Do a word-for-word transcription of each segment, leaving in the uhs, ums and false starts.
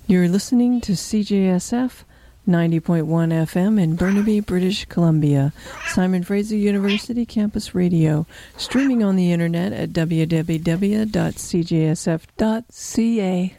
You're listening to C J S F ninety point one F M in Burnaby, British Columbia, Simon Fraser University Campus Radio, streaming on the internet at w w w dot c j s f dot c a.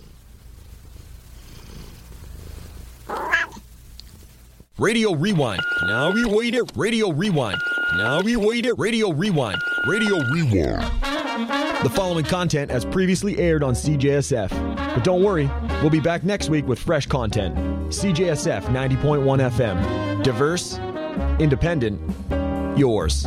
Radio Rewind. Now rewind it. Radio Rewind. Now rewind it. Radio Rewind. Radio Rewind. The following content has previously aired on C J S F. But don't worry, we'll be back next week with fresh content. C J S F ninety point one F M. Diverse, independent, yours.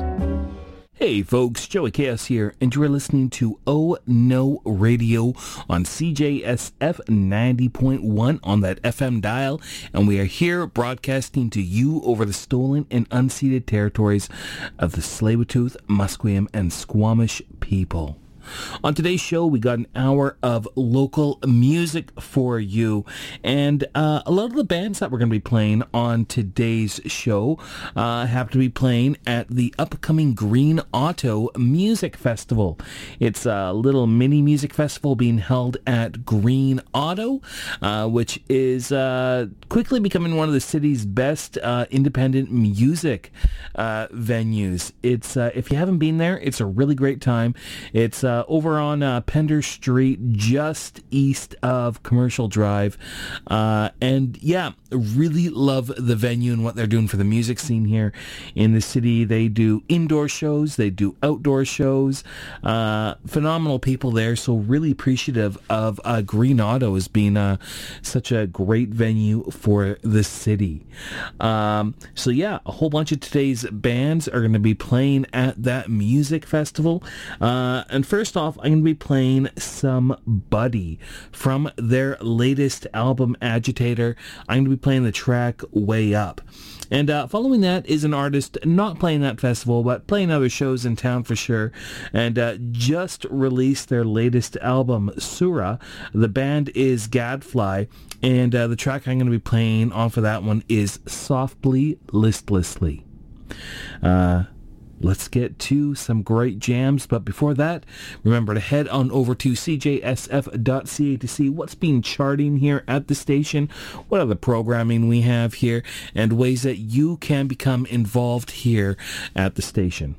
Hey folks, Joey Chaos here, and you're listening to Oh No Radio on C J S F ninety point one on that F M dial, and we are here broadcasting to you over the stolen and unceded territories of the Tsleil-Waututh, Musqueam, and Squamish people. On today's show, we got an hour of local music for you, and uh, a lot of the bands that we're going to be playing on today's show uh, have to be playing at the upcoming Green Auto Music Festival. It's a little mini music festival being held at Green Auto, uh, which is uh, quickly becoming one of the city's best uh, independent music uh, venues. It's uh, if you haven't been there, it's a really great time. It's uh, over on uh, Pender Street, just east of Commercial Drive. Uh, and yeah, really love the venue and what they're doing for the music scene here in the city. They do indoor shows, they do outdoor shows. Uh, phenomenal people there, so really appreciative of uh, Green Auto as being uh, such a great venue for the city. Um, so yeah, a whole bunch of today's bands are going to be playing at that music festival. Uh, and first First off, I'm going to be playing some Buddy from their latest album, Agitator. I'm going to be playing the track Way Up. And uh, following that is an artist not playing that festival, but playing other shows in town for sure, and uh, just released their latest album, Surah. The band is Gadfly, and uh, the track I'm going to be playing on for that one is Softly, Listlessly. Uh... Let's get to some great jams, but before that, remember to head on over to c j s f dot c a to see what's being charting here at the station, what other programming we have here, and ways that you can become involved here at the station.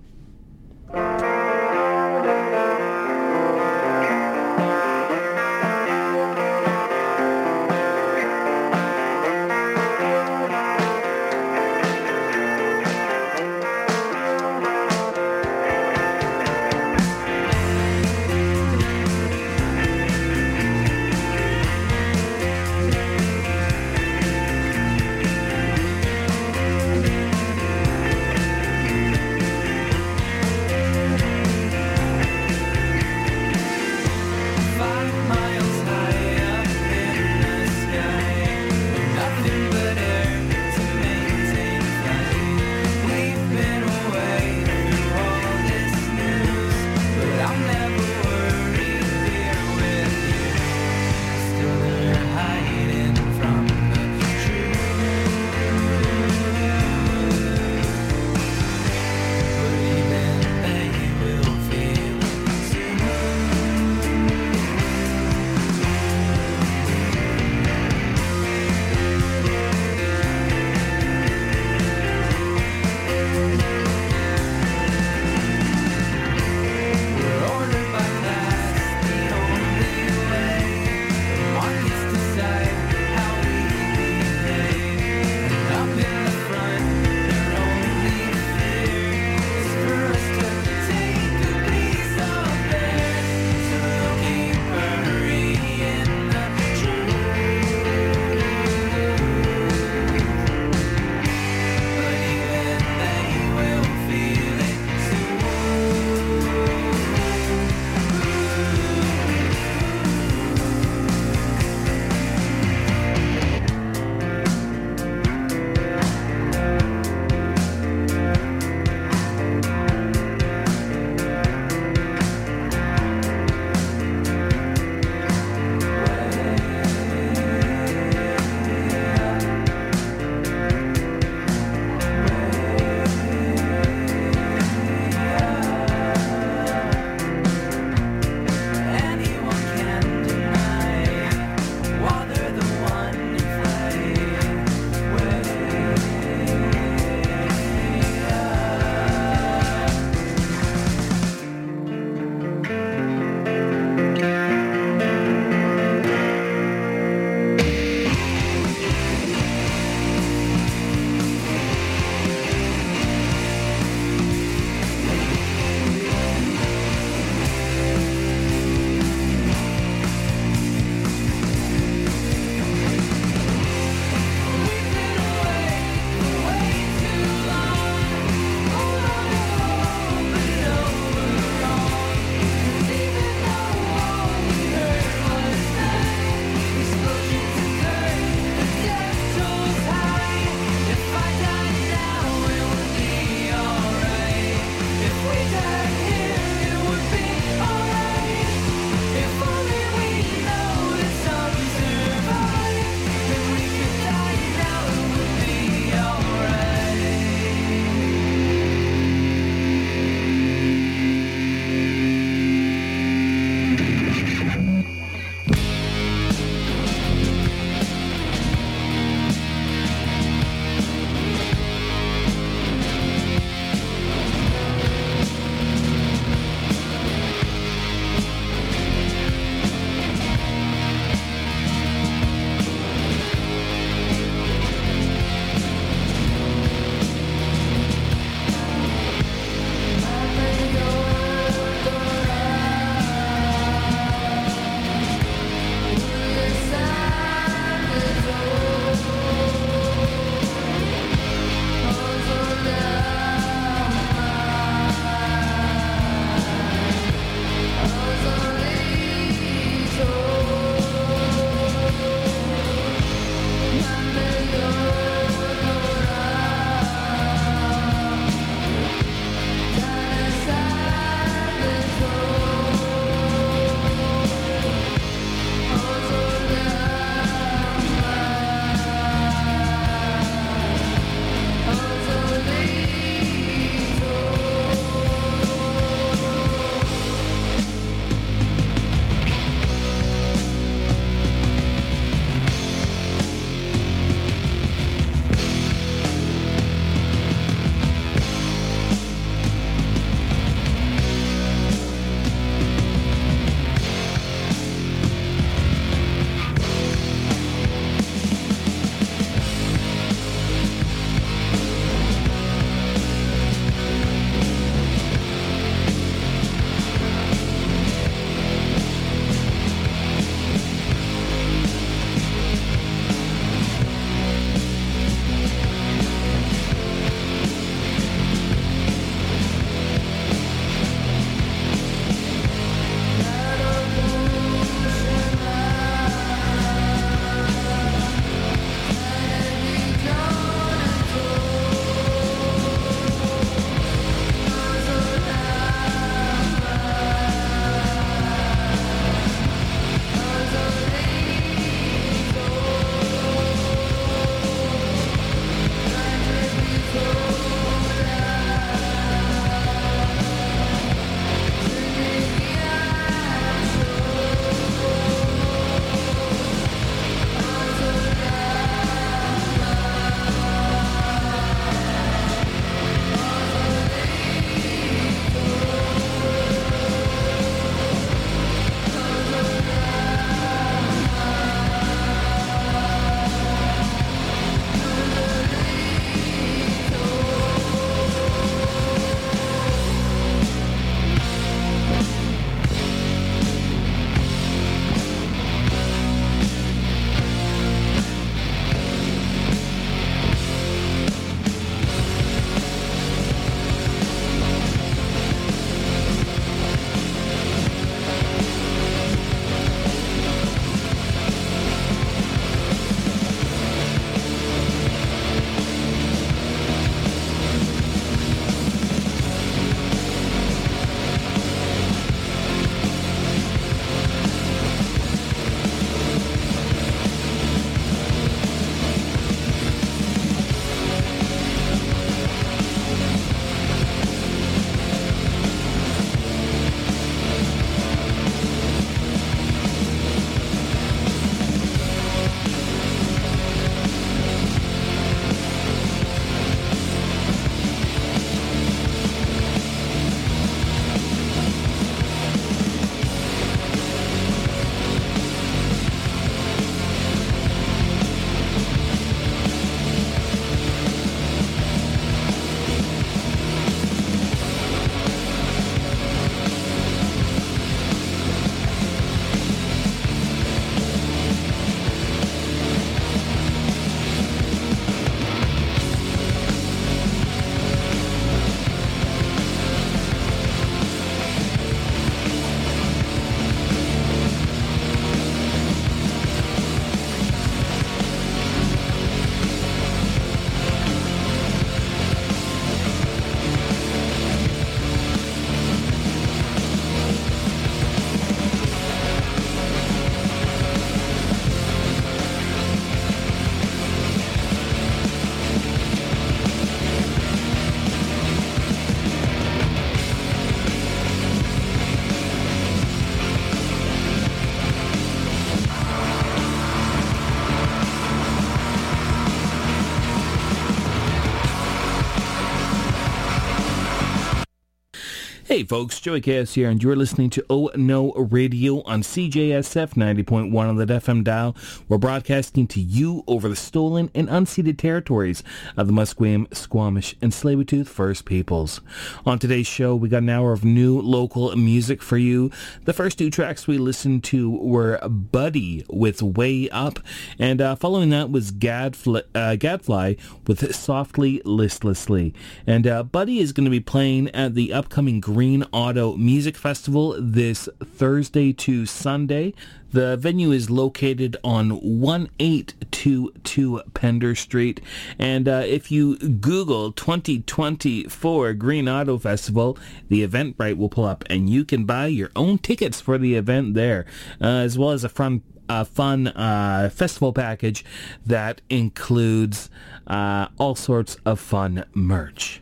Hey folks, Joey Cass here, and you're listening to Oh No Radio on C J S F ninety point one on the F M dial. We're broadcasting to you over the stolen and unceded territories of the Musqueam, Squamish, and Tsleil-Waututh First Peoples. On today's show, we got an hour of new local music for you. The first two tracks we listened to were Buddy with Way Up, and uh, following that was Gadfly, uh, Gadfly with Softly Listlessly. And uh, Buddy is going to be playing at the upcoming Green Auto Music Festival this Thursday to Sunday. The venue is located on one eight two two Pender Street. And uh, if you Google twenty twenty-four Green Auto Festival, the Eventbrite will pull up and you can buy your own tickets for the event there, uh, as well as a fun, uh, fun uh, festival package that includes uh, all sorts of fun merch.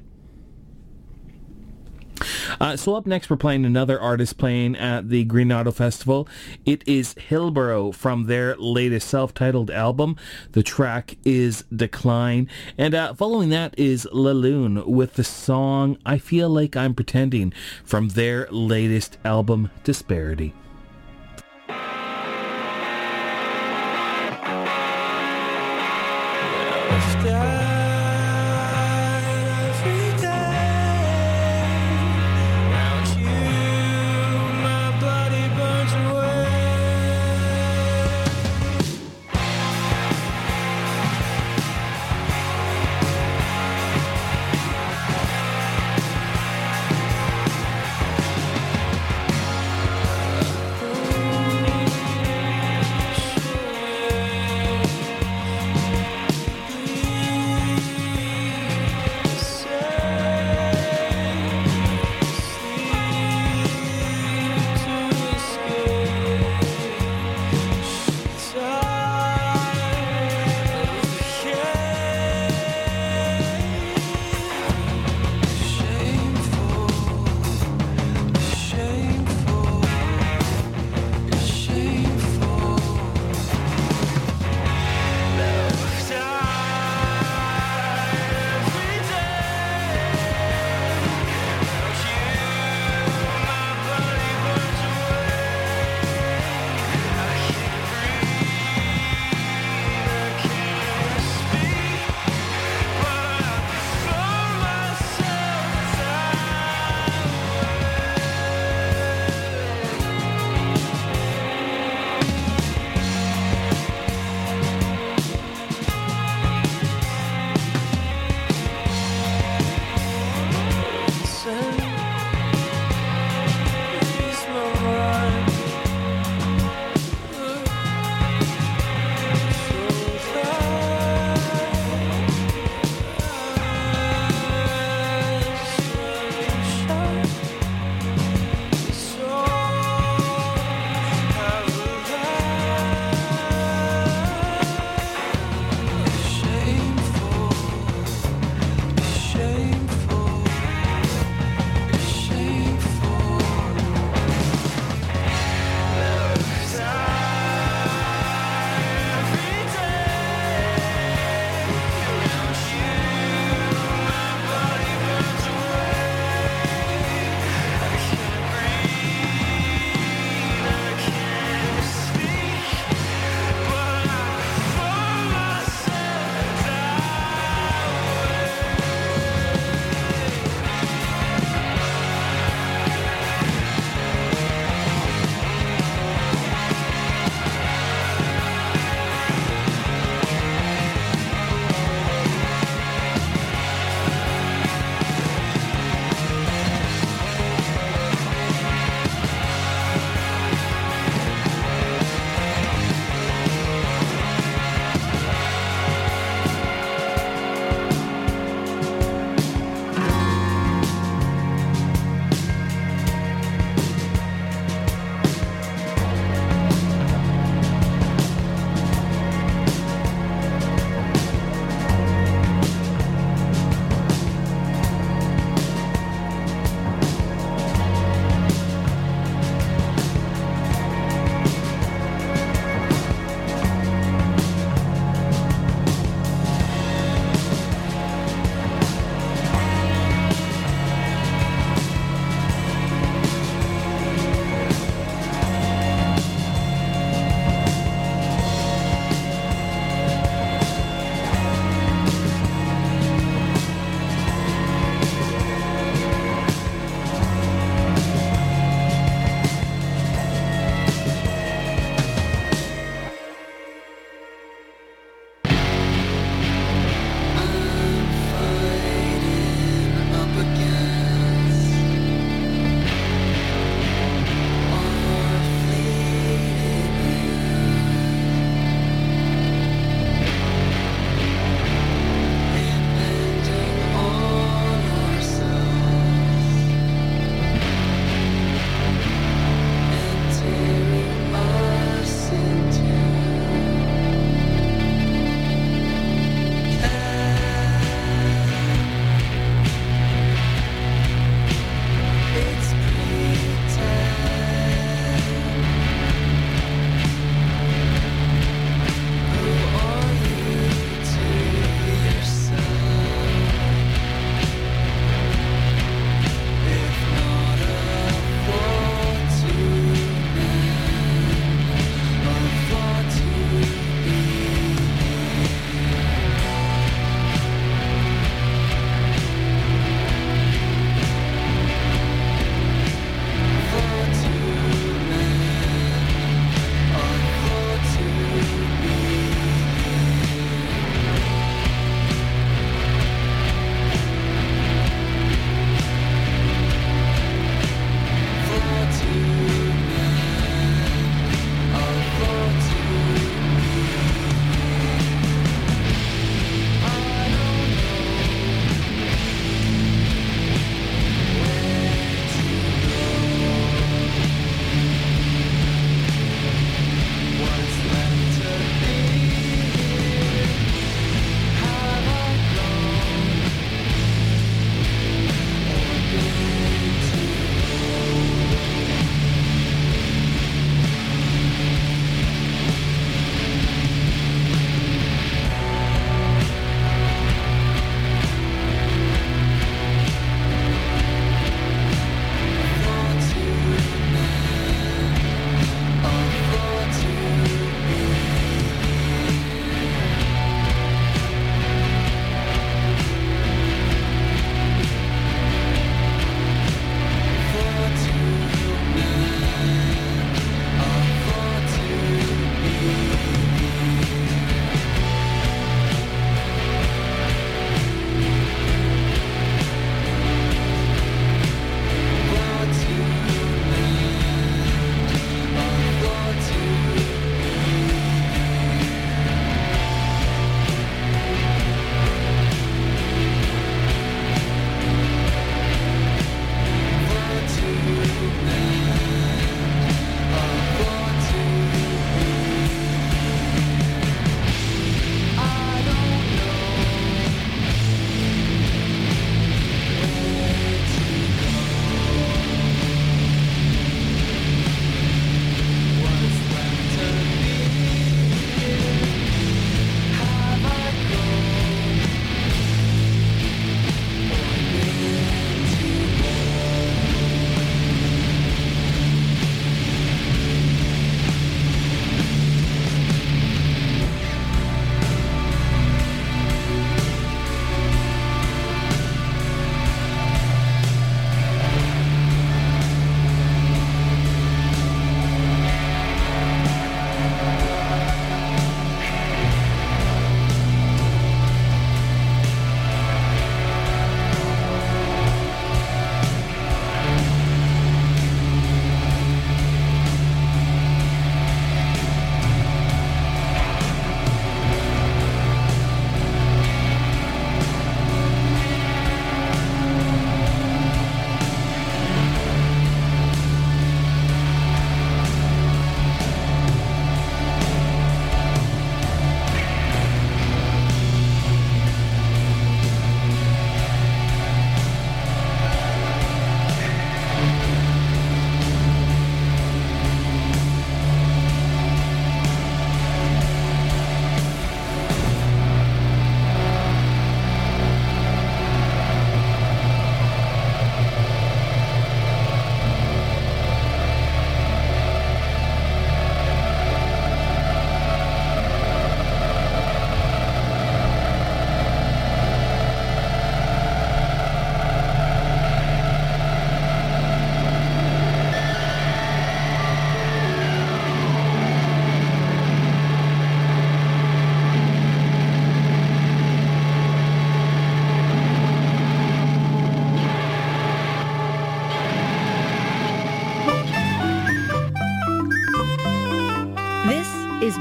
Uh, so up next, we're playing another artist playing at the Green Auto Festival. It is Hillborough from their latest self-titled album. The track is Decline. And uh, following that is Laloon with the song I Feel Like I'm Pretending from their latest album, Disparity.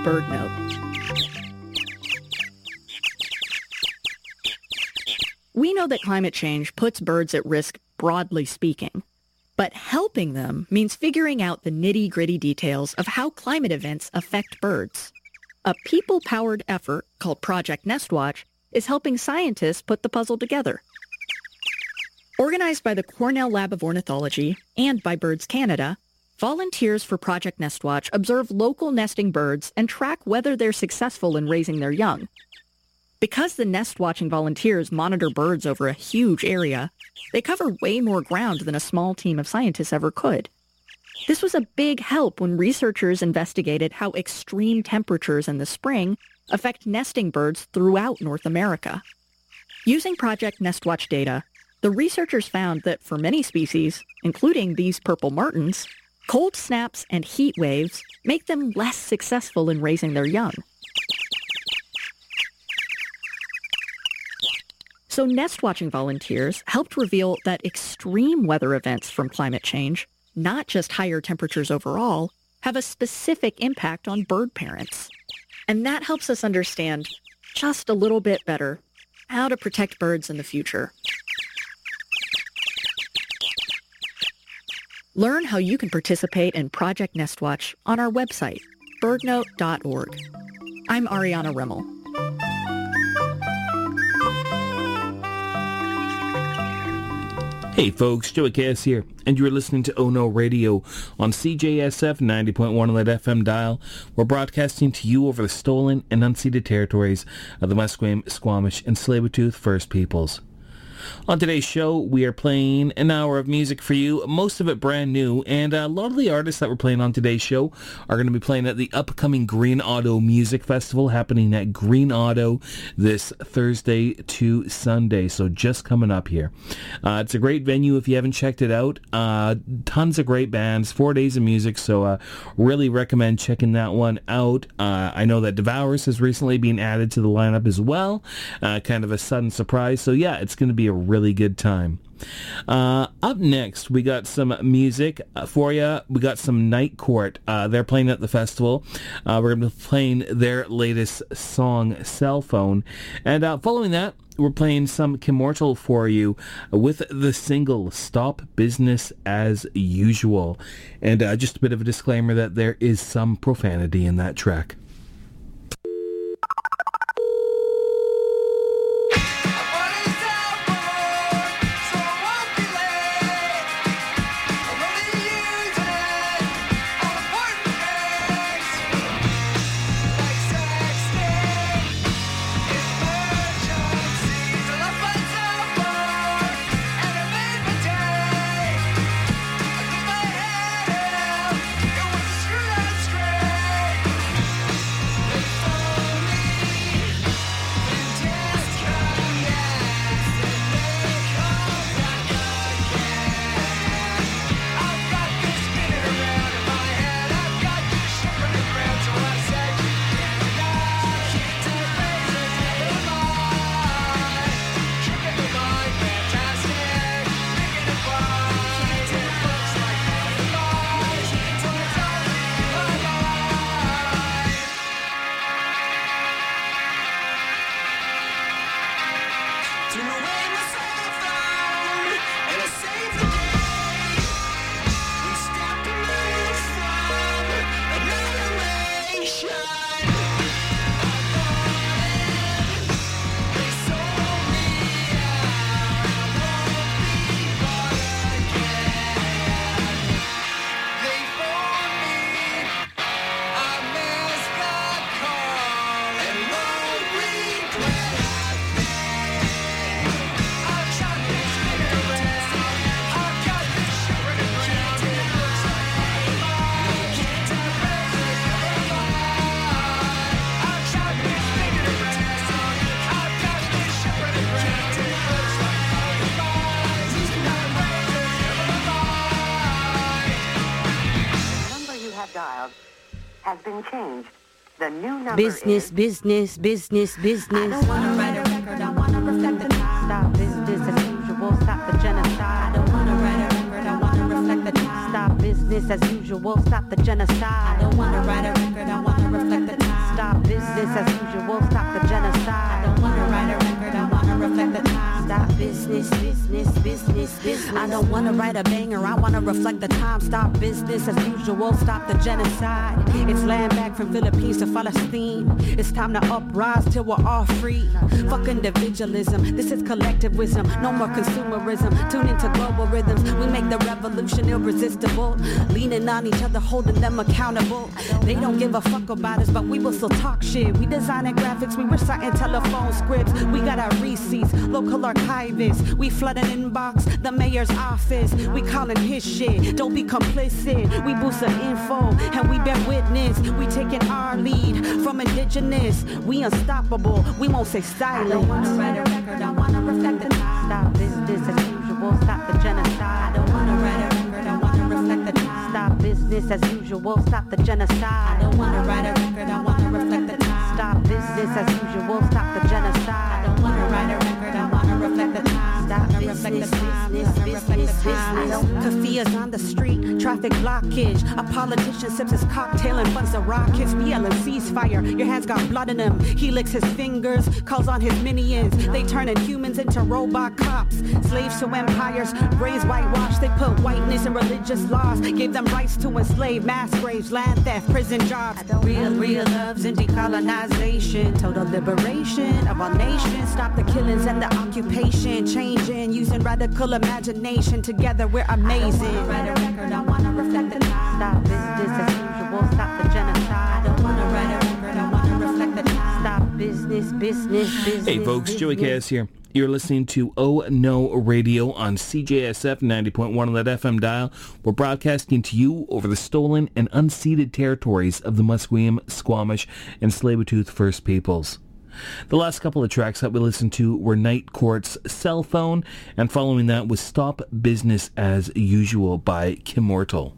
BirdNote. We know that climate change puts birds at risk, broadly speaking. But helping them means figuring out the nitty-gritty details of how climate events affect birds. A people-powered effort called Project Nestwatch is helping scientists put the puzzle together. Organized by the Cornell Lab of Ornithology and by Birds Canada, volunteers for Project Nestwatch observe local nesting birds and track whether they're successful in raising their young. Because the nest-watching volunteers monitor birds over a huge area, they cover way more ground than a small team of scientists ever could. This was a big help when researchers investigated how extreme temperatures in the spring affect nesting birds throughout North America. Using Project Nestwatch data, the researchers found that for many species, including these purple martins, cold snaps and heat waves make them less successful in raising their young. So nest-watching volunteers helped reveal that extreme weather events from climate change, not just higher temperatures overall, have a specific impact on bird parents. And that helps us understand just a little bit better how to protect birds in the future. Learn how you can participate in Project Nestwatch on our website, bird note dot org. I'm Ariana Rimmel. Hey folks, Joey Cass here, and you're listening to Oh No Radio on C J S F ninety point one on that F M dial. We're broadcasting to you over the stolen and unceded territories of the Musqueam, Squamish, and Tsleil-Waututh First Peoples. On today's show, we are playing an hour of music for you, most of it brand new, and a lot of the artists that we're playing on today's show are going to be playing at the upcoming Green Auto Music Festival happening at Green Auto this Thursday to Sunday, so just coming up here. Uh, it's a great venue if you haven't checked it out. Uh, tons of great bands, four days of music, so uh, really recommend checking that one out. Uh, I know that Devourers has recently been added to the lineup as well, uh, kind of a sudden surprise, so yeah, it's going to be a really good time. Uh, up next, we got some music for you. We got some Night Court. Uh, they're playing at the festival. Uh, we're going to be playing their latest song, Cell Phone. And uh, following that, we're playing some Kimmortal for you with the single Stop Business As Usual. And uh, just a bit of a disclaimer that there is some profanity in that track. Has been changed. The new number business, is... business, business, business. I don't wanna write a record, I wanna reflect the time. Stop business as usual, stop the genocide. I don't wanna write a record, I wanna reflect the time. Stop business as usual, stop the genocide. I don't wanna write a record, I wanna reflect the time. Stop business as usual, stop the genocide. I don't wanna write a record, I wanna reflect the time. Stop business, business, business, business. I don't wanna write a banger, I wanna reflect the time. Stop business as usual, stop the genocide. It's land back from Philippines to Palestine. It's time to uprise till we're all free. Fuck individualism, this is collectivism. No more consumerism, tune into global rhythms. We make the revolution irresistible. Leaning on each other, holding them accountable. They don't give a fuck about us, but we will still talk shit. We designing graphics, we reciting telephone scripts. We got our receipts, local archivists. We flooding inbox, the mayor's office. We calling his shit, don't be complicit. We boost the info, and we bear witness. We taking our lead from indigenous. We unstoppable, we won't say silent. I don't wanna write a record, I wanna reflect the time. Stop business as usual, stop the genocide. I don't wanna write a record, I wanna reflect the time. Stop business as usual, stop the genocide. I don't wanna write a record, I wanna reflect the time. Stop business as usual, stop the genocide. I don't wanna write a record, I wanna reflect the time. Stop business, business, business, business. Kafia's on the street, traffic blockage. A politician sips his cocktail and buns the rockets. We yelling ceasefire, your hands got blood in them. He licks his fingers, calls on his minions. They turning humans into robot cops. Slaves to empires, brains whitewashed. They put whiteness in religious laws. Gave them rights to enslave, mass graves, land theft, prison jobs. Real, real loves and decolonization. Total liberation of our nation. Stop the killings and the occupation. Changing, using radical imagination. Together we're amazing. I don't wanna write a record, I wanna reflect the time. Stop business as usual, stop the genocide. I don't wanna write a record, I wanna reflect the time. Stop business, business, business. Hey folks, Joey Cass here. You're listening to Oh No Radio on C J S F ninety point one on that F M dial. We're broadcasting to you over the stolen and unceded territories of the Musqueam, Squamish, and Tsleil-Waututh First Peoples. The last couple of tracks that we listened to were Night Court's Cell Phone, and following that was Stop Business as Usual by Kimmortal.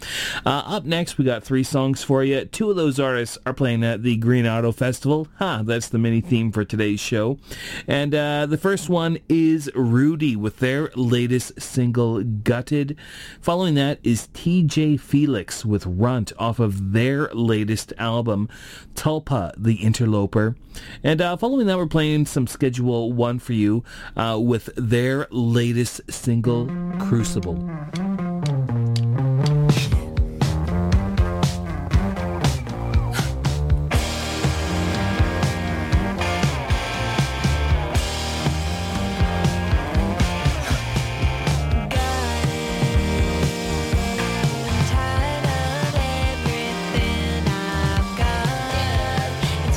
Uh, up next, we got three songs for you. Two of those artists are playing at the Green Auto Festival. Ha, huh, that's the mini theme for today's show. And uh, the first one is Rudy with their latest single, Gutted. Following that is T J Felix with Runt off of their latest album, Tulpa the Interloper. And uh, following that, we're playing some Schedule One for you uh, with their latest single, Crucible.